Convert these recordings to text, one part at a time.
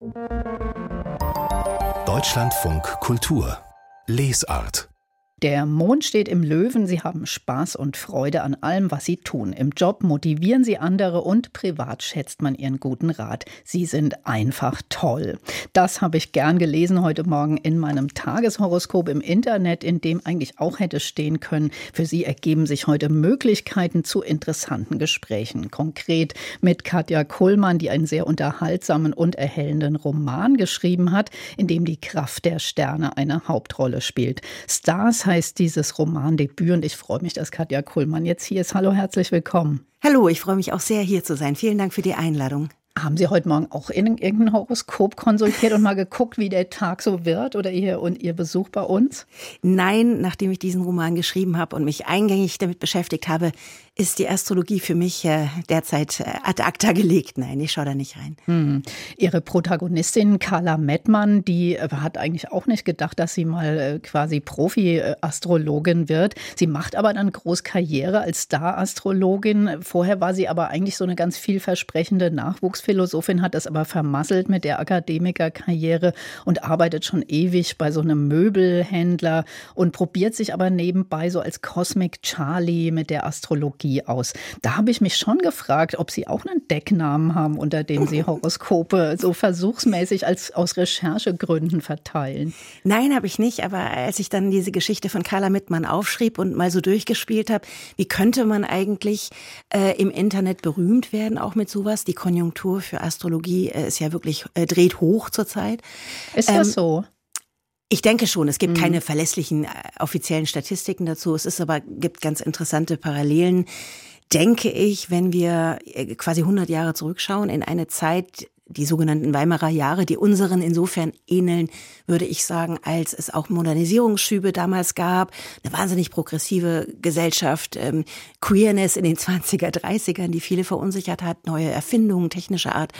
Deutschlandfunk Kultur Lesart. Der Mond steht im Löwen, Sie haben Spaß und Freude an allem, was Sie tun. Im Job motivieren Sie andere und privat schätzt man Ihren guten Rat. Sie sind einfach toll. Das habe ich gern gelesen heute Morgen in meinem Tageshoroskop im Internet, in dem eigentlich auch hätte stehen können, für Sie ergeben sich heute Möglichkeiten zu interessanten Gesprächen. Konkret mit Katja Kullmann, die einen sehr unterhaltsamen und erhellenden Roman geschrieben hat, in dem die Kraft der Sterne eine Hauptrolle spielt. Stars heißt dieses Romandebüt und ich freue mich, dass Katja Kullmann jetzt hier ist. Hallo, herzlich willkommen. Hallo, ich freue mich auch sehr, hier zu sein. Vielen Dank für die Einladung. Haben Sie heute Morgen auch in irgendein Horoskop konsultiert und mal geguckt, wie der Tag so wird oder Ihr Besuch bei uns? Nein, nachdem ich diesen Roman geschrieben habe und mich eingängig damit beschäftigt habe, ist die Astrologie für mich derzeit ad acta gelegt. Nein, ich schaue da nicht rein. Ihre Protagonistin Carla Mettmann, die hat eigentlich auch nicht gedacht, dass sie mal quasi Profi-Astrologin wird. Sie macht aber dann groß Karriere als Star-Astrologin. Vorher war sie aber eigentlich so eine ganz vielversprechende Nachwuchsphilosophin, hat das aber vermasselt mit der Akademikerkarriere und arbeitet schon ewig bei so einem Möbelhändler und probiert sich aber nebenbei so als Cosmic Charlie mit der Astrologie aus. Da habe ich mich schon gefragt, ob Sie auch einen Decknamen haben, unter dem Sie Horoskope so versuchsmäßig aus Recherchegründen verteilen. Nein, habe ich nicht, aber als ich dann diese Geschichte von Carla Mettmann aufschrieb und mal so durchgespielt habe, wie könnte man eigentlich im Internet berühmt werden, auch mit sowas? Die Konjunktur für Astrologie ist ja wirklich dreht hoch zurzeit. Ist das so? Ich denke schon, es gibt keine verlässlichen offiziellen Statistiken dazu. Gibt ganz interessante Parallelen, denke ich, wenn wir quasi 100 Jahre zurückschauen in eine Zeit, die sogenannten Weimarer Jahre, die unseren insofern ähneln, würde ich sagen, als es auch Modernisierungsschübe damals gab, eine wahnsinnig progressive Gesellschaft, Queerness in den 20er, 30ern, die viele verunsichert hat, neue Erfindungen technischer Art.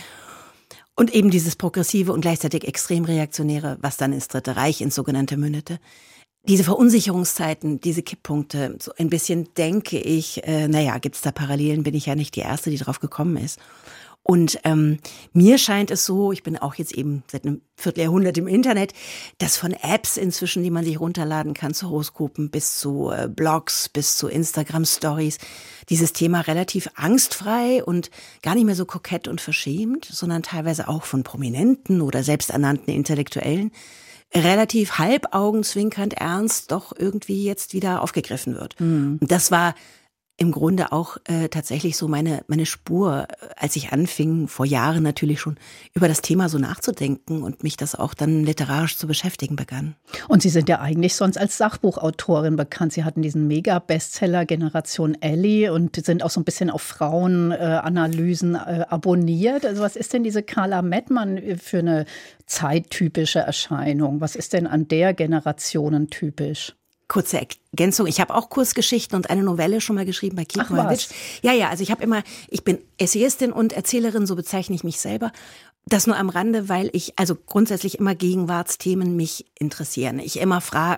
Und eben dieses progressive und gleichzeitig extrem reaktionäre, was dann ins Dritte Reich, ins sogenannte mündete. Diese Verunsicherungszeiten, diese Kipppunkte, so ein bisschen denke ich, gibt's da Parallelen, bin ich ja nicht die Erste, die drauf gekommen ist. Und mir scheint es so, ich bin auch jetzt eben seit einem Vierteljahrhundert im Internet, dass von Apps inzwischen, die man sich runterladen kann, zu Horoskopen bis zu Blogs, bis zu Instagram-Stories, dieses Thema relativ angstfrei und gar nicht mehr so kokett und verschämt, sondern teilweise auch von Prominenten oder selbsternannten Intellektuellen relativ halbaugenzwinkernd ernst doch irgendwie jetzt wieder aufgegriffen wird. Und das war im Grunde auch tatsächlich so meine Spur, als ich anfing, vor Jahren natürlich schon, über das Thema so nachzudenken und mich das auch dann literarisch zu beschäftigen begann. Und Sie sind ja eigentlich sonst als Sachbuchautorin bekannt. Sie hatten diesen Mega-Bestseller Generation Ellie und sind auch so ein bisschen auf Frauenanalysen abonniert. Also was ist denn diese Carla Mettmann für eine zeittypische Erscheinung? Was ist denn an der Generation typisch? Kurze Ergänzung, ich habe auch Kurzgeschichten und eine Novelle schon mal geschrieben bei Kiepenheuer-Witsch. Ja, also ich bin Essayistin und Erzählerin, so bezeichne ich mich selber. Das nur am Rande, weil ich also grundsätzlich immer Gegenwartsthemen mich interessieren. Ich immer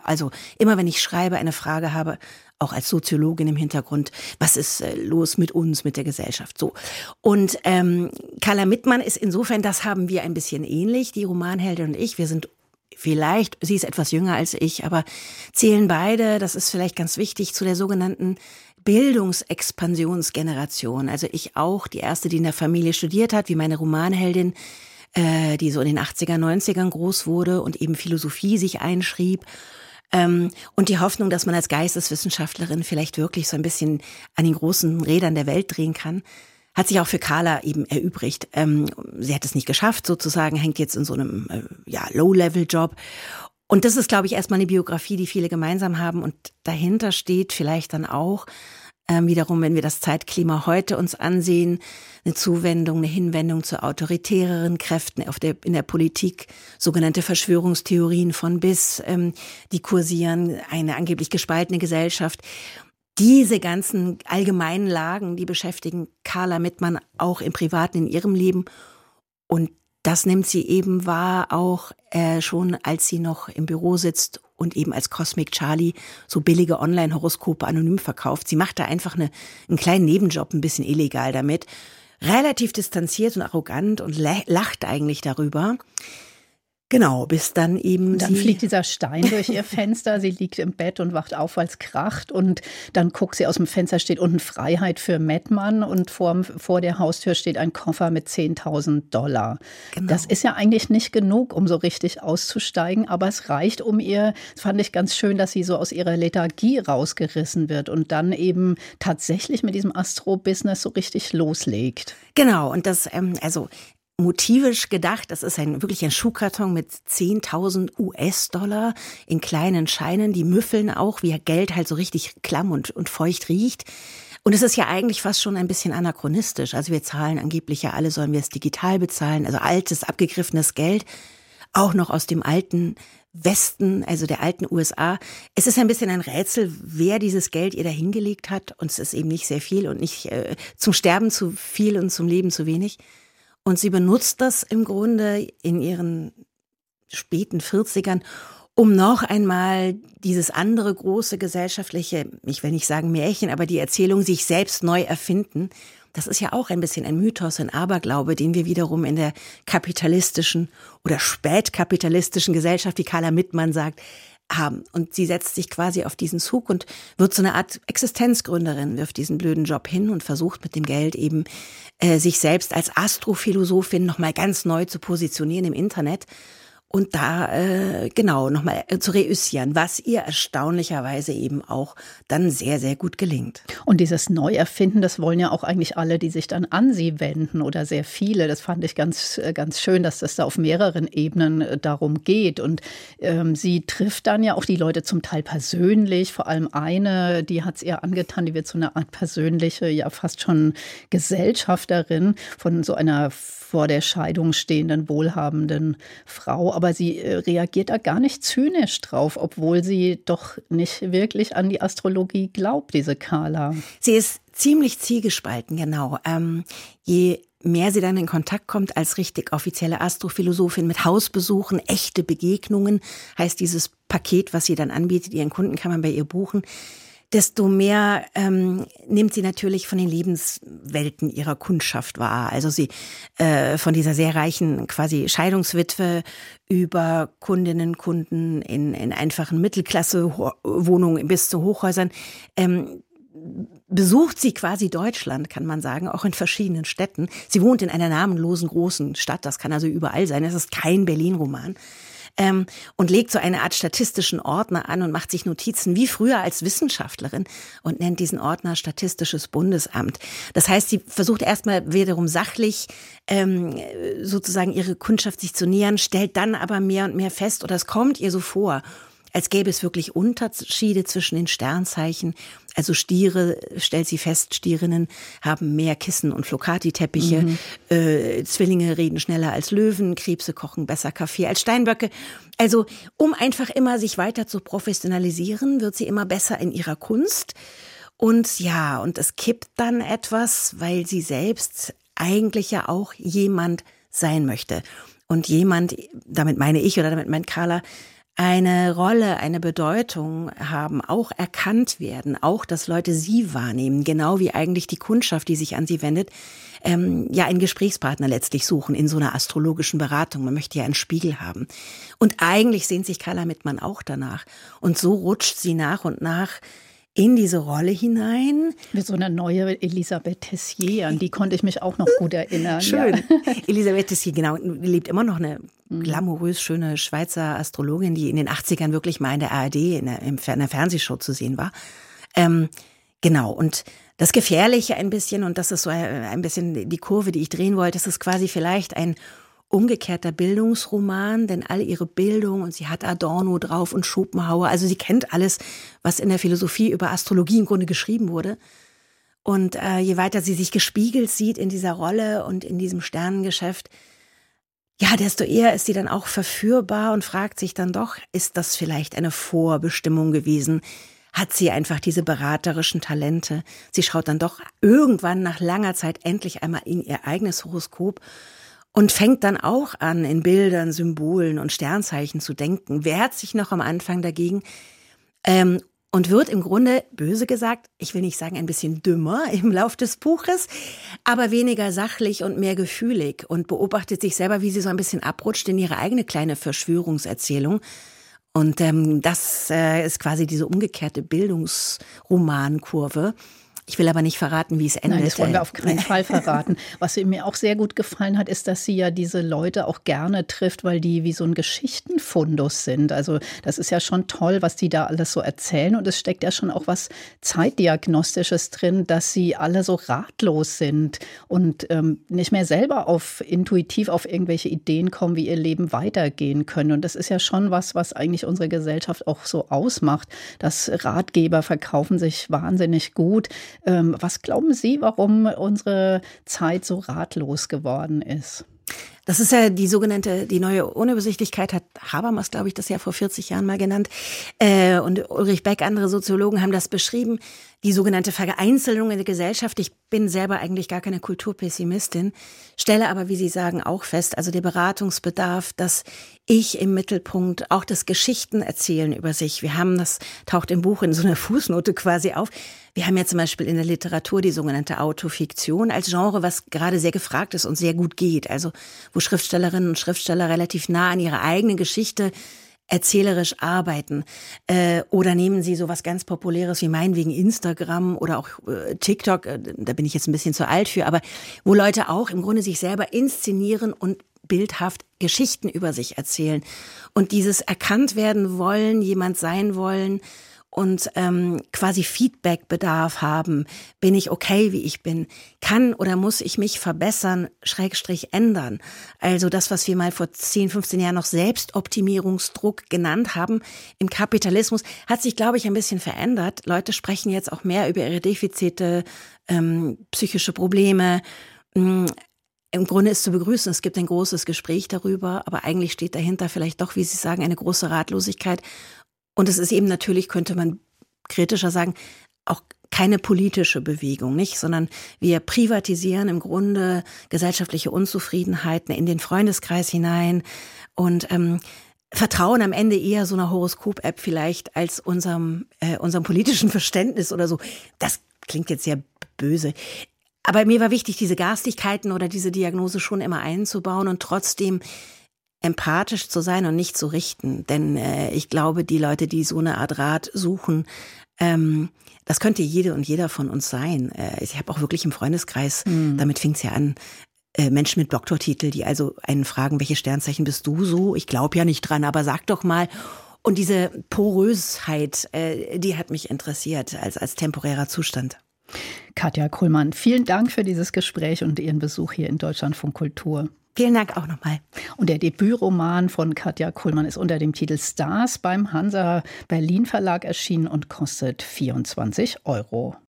wenn ich schreibe, eine Frage habe, auch als Soziologin im Hintergrund, was ist los mit uns, mit der Gesellschaft, so. Und Carla Mettmann ist insofern, das haben wir ein bisschen ähnlich, die Romanheldin und ich, wir sind sie ist etwas jünger als ich, aber zählen beide, das ist vielleicht ganz wichtig, zu der sogenannten Bildungsexpansionsgeneration. Also ich auch, die erste, die in der Familie studiert hat, wie meine Romanheldin, die so in den 80er, 90ern groß wurde und eben Philosophie sich einschrieb. Und die Hoffnung, dass man als Geisteswissenschaftlerin vielleicht wirklich so ein bisschen an den großen Rädern der Welt drehen kann, hat sich auch für Carla eben erübrigt. Sie hat es nicht geschafft, sozusagen, hängt jetzt in so einem Low-Level-Job. Und das ist, glaube ich, erstmal eine Biografie, die viele gemeinsam haben. Und dahinter steht vielleicht dann auch wiederum, wenn wir das Zeitklima heute uns ansehen, eine Zuwendung, eine Hinwendung zu autoritäreren Kräften in der Politik, sogenannte Verschwörungstheorien von bis, die kursieren, eine angeblich gespaltene Gesellschaft. Diese ganzen allgemeinen Lagen, die beschäftigen Carla Mettmann auch im Privaten, in ihrem Leben. Und das nimmt sie eben wahr, auch schon als sie noch im Büro sitzt und eben als Cosmic Charlie so billige Online-Horoskope anonym verkauft. Sie macht da einfach einen kleinen Nebenjob, ein bisschen illegal damit. relativ distanziert und arrogant und lacht eigentlich darüber. Genau, bis dann eben dann fliegt dieser Stein durch ihr Fenster, sie liegt im Bett und wacht auf, weil es kracht und dann guckt sie aus dem Fenster, steht unten Freiheit für Mettmann und vor der Haustür steht ein Koffer mit $10.000. Genau. Das ist ja eigentlich nicht genug, um so richtig auszusteigen, aber es reicht um ihr, das fand ich ganz schön, dass sie so aus ihrer Lethargie rausgerissen wird und dann eben tatsächlich mit diesem Astro-Business so richtig loslegt. Genau, und das, motivisch gedacht, das ist wirklich ein Schuhkarton mit 10.000 US-Dollar in kleinen Scheinen, die müffeln auch, wie Geld halt so richtig klamm und feucht riecht. Und es ist ja eigentlich fast schon ein bisschen anachronistisch. Also wir zahlen angeblich ja alle, sollen wir es digital bezahlen, also altes, abgegriffenes Geld, auch noch aus dem alten Westen, also der alten USA. Es ist ein bisschen ein Rätsel, wer dieses Geld ihr da hingelegt hat. Und es ist eben nicht sehr viel und nicht zum Sterben zu viel und zum Leben zu wenig. Und sie benutzt das im Grunde in ihren späten 40ern, um noch einmal dieses andere große gesellschaftliche, ich will nicht sagen Märchen, aber die Erzählung sich selbst neu erfinden. Das ist ja auch ein bisschen ein Mythos, ein Aberglaube, den wir wiederum in der kapitalistischen oder spätkapitalistischen Gesellschaft, wie Carla Mittmann sagt, haben. Und sie setzt sich quasi auf diesen Zug und wird so eine Art Existenzgründerin, wirft diesen blöden Job hin und versucht mit dem Geld eben sich selbst als Astrophilosophin nochmal ganz neu zu positionieren im Internet und da nochmal zu reüssieren, was ihr erstaunlicherweise eben auch dann sehr, sehr gut gelingt. Und dieses Neuerfinden, das wollen ja auch eigentlich alle, die sich dann an sie wenden oder sehr viele. Das fand ich ganz, ganz schön, dass das da auf mehreren Ebenen darum geht. Und sie trifft dann ja auch die Leute zum Teil persönlich, vor allem eine, die hat es ihr angetan, die wird so eine Art persönliche, ja fast schon Gesellschafterin von so einer vor der Scheidung stehenden, wohlhabenden Frau. Aber sie reagiert da gar nicht zynisch drauf, obwohl sie doch nicht wirklich an die Astrologie glaubt, diese Carla. Sie ist ziemlich zwiegespalten, genau. Je mehr sie dann in Kontakt kommt als richtig offizielle Astrophilosophin mit Hausbesuchen, echte Begegnungen, heißt dieses Paket, was sie dann anbietet, ihren Kunden kann man bei ihr buchen, desto mehr nimmt sie natürlich von den Lebenswelten ihrer Kundschaft wahr. Also sie von dieser sehr reichen quasi Scheidungswitwe über Kundinnen, Kunden in einfachen Mittelklasse-Wohnungen bis zu Hochhäusern besucht sie quasi Deutschland, kann man sagen, auch in verschiedenen Städten. Sie wohnt in einer namenlosen großen Stadt, das kann also überall sein. Es ist kein Berlin-Roman. Und legt so eine Art statistischen Ordner an und macht sich Notizen wie früher als Wissenschaftlerin und nennt diesen Ordner Statistisches Bundesamt. Das heißt, sie versucht erstmal wiederum sachlich sozusagen ihre Kundschaft sich zu nähern, stellt dann aber mehr und mehr fest, oder es kommt ihr so vor, als gäbe es wirklich Unterschiede zwischen den Sternzeichen. Also Stiere, stellt sie fest, Stierinnen haben mehr Kissen und Flocati-Teppiche. Zwillinge reden schneller als Löwen, Krebse kochen besser Kaffee als Steinböcke. Also um einfach immer sich weiter zu professionalisieren, wird sie immer besser in ihrer Kunst. Und ja, und es kippt dann etwas, weil sie selbst eigentlich ja auch jemand sein möchte. Und jemand, damit meine ich oder damit meint Carla, eine Rolle, eine Bedeutung haben, auch erkannt werden, auch, dass Leute sie wahrnehmen, genau wie eigentlich die Kundschaft, die sich an sie wendet, ja einen Gesprächspartner letztlich suchen in so einer astrologischen Beratung. Man möchte ja einen Spiegel haben. Und eigentlich sehnt sich Carla Mittmann auch danach. Und so rutscht sie nach und nach in diese Rolle hinein. Wie so eine neue Elisabeth Tessier, an die konnte ich mich auch noch gut erinnern. Schön. Ja. Elisabeth Tessier, genau, lebt immer noch eine glamourös schöne Schweizer Astrologin, die in den 80ern wirklich mal in der ARD, in einer Fernsehshow zu sehen war. Genau, und das Gefährliche ein bisschen, und das ist so ein bisschen die Kurve, die ich drehen wollte, das ist quasi vielleicht ein umgekehrter Bildungsroman, denn all ihre Bildung, und sie hat Adorno drauf und Schopenhauer, also sie kennt alles, was in der Philosophie über Astrologie im Grunde geschrieben wurde. Und je weiter sie sich gespiegelt sieht in dieser Rolle und in diesem Sternengeschäft, ja, desto eher ist sie dann auch verführbar und fragt sich dann doch, ist das vielleicht eine Vorbestimmung gewesen? Hat sie einfach diese beraterischen Talente? Sie schaut dann doch irgendwann nach langer Zeit endlich einmal in ihr eigenes Horoskop und fängt dann auch an, in Bildern, Symbolen und Sternzeichen zu denken, wehrt sich noch am Anfang dagegen. und wird im Grunde, böse gesagt, ich will nicht sagen ein bisschen dümmer im Lauf des Buches, aber weniger sachlich und mehr gefühlig und beobachtet sich selber, wie sie so ein bisschen abrutscht in ihre eigene kleine Verschwörungserzählung. Und das ist quasi diese umgekehrte Bildungsromankurve. Ich will aber nicht verraten, wie es endet. Nein, das wollen wir auf keinen Fall verraten. Was mir auch sehr gut gefallen hat, ist, dass sie ja diese Leute auch gerne trifft, weil die wie so ein Geschichtenfundus sind. Also das ist ja schon toll, was die da alles so erzählen. Und es steckt ja schon auch was Zeitdiagnostisches drin, dass sie alle so ratlos sind und nicht mehr selber intuitiv auf irgendwelche Ideen kommen, wie ihr Leben weitergehen können. Und das ist ja schon was eigentlich unsere Gesellschaft auch so ausmacht. Dass Ratgeber verkaufen sich wahnsinnig gut. Was glauben Sie, warum unsere Zeit so ratlos geworden ist? Das ist ja die neue Unübersichtlichkeit, hat Habermas, glaube ich, das ja vor 40 Jahren mal genannt. Und Ulrich Beck, andere Soziologen haben das beschrieben. Die sogenannte Vereinzelung in der Gesellschaft. Ich bin selber eigentlich gar keine Kulturpessimistin, stelle aber, wie Sie sagen, auch fest, also der Beratungsbedarf, dass ich im Mittelpunkt, auch das Geschichtenerzählen über sich. Wir haben, das taucht im Buch in so einer Fußnote quasi auf. Wir haben ja zum Beispiel in der Literatur die sogenannte Autofiktion als Genre, was gerade sehr gefragt ist und sehr gut geht. Also wo Schriftstellerinnen und Schriftsteller relativ nah an ihrer eigenen Geschichte erzählerisch arbeiten. Oder nehmen Sie sowas ganz Populäres wie meinetwegen Instagram oder auch TikTok, da bin ich jetzt ein bisschen zu alt für, aber wo Leute auch im Grunde sich selber inszenieren und bildhaft Geschichten über sich erzählen. Und dieses erkannt werden wollen, jemand sein wollen und quasi Feedback-Bedarf haben. Bin ich okay, wie ich bin? Kann oder muss ich mich verbessern, / ändern? Also das, was wir mal vor 10, 15 Jahren noch Selbstoptimierungsdruck genannt haben im Kapitalismus, hat sich, glaube ich, ein bisschen verändert. Leute sprechen jetzt auch mehr über ihre Defizite, psychische Probleme. Im Grunde ist zu begrüßen, es gibt ein großes Gespräch darüber, aber eigentlich steht dahinter vielleicht doch, wie Sie sagen, eine große Ratlosigkeit. Und es ist eben natürlich, könnte man kritischer sagen, auch keine politische Bewegung, nicht, sondern wir privatisieren im Grunde gesellschaftliche Unzufriedenheiten in den Freundeskreis hinein und vertrauen am Ende eher so einer Horoskop-App vielleicht als unserem politischen Verständnis oder so. Das klingt jetzt sehr böse. Aber mir war wichtig, diese Garstigkeiten oder diese Diagnose schon immer einzubauen und trotzdem empathisch zu sein und nicht zu richten. Denn ich glaube, die Leute, die so eine Art Rat suchen, das könnte jede und jeder von uns sein. Ich habe auch wirklich im Freundeskreis, damit fing es ja an, Menschen mit Doktortitel, die also einen fragen, welche Sternzeichen bist du so? Ich glaube ja nicht dran, aber sag doch mal. Und diese Porösheit, die hat mich interessiert als temporärer Zustand. Katja Kuhlmann, vielen Dank für dieses Gespräch und Ihren Besuch hier in Deutschlandfunk Kultur. Vielen Dank auch nochmal. Und der Debütroman von Katja Kuhlmann ist unter dem Titel Stars beim Hansa Berlin Verlag erschienen und kostet 24 €.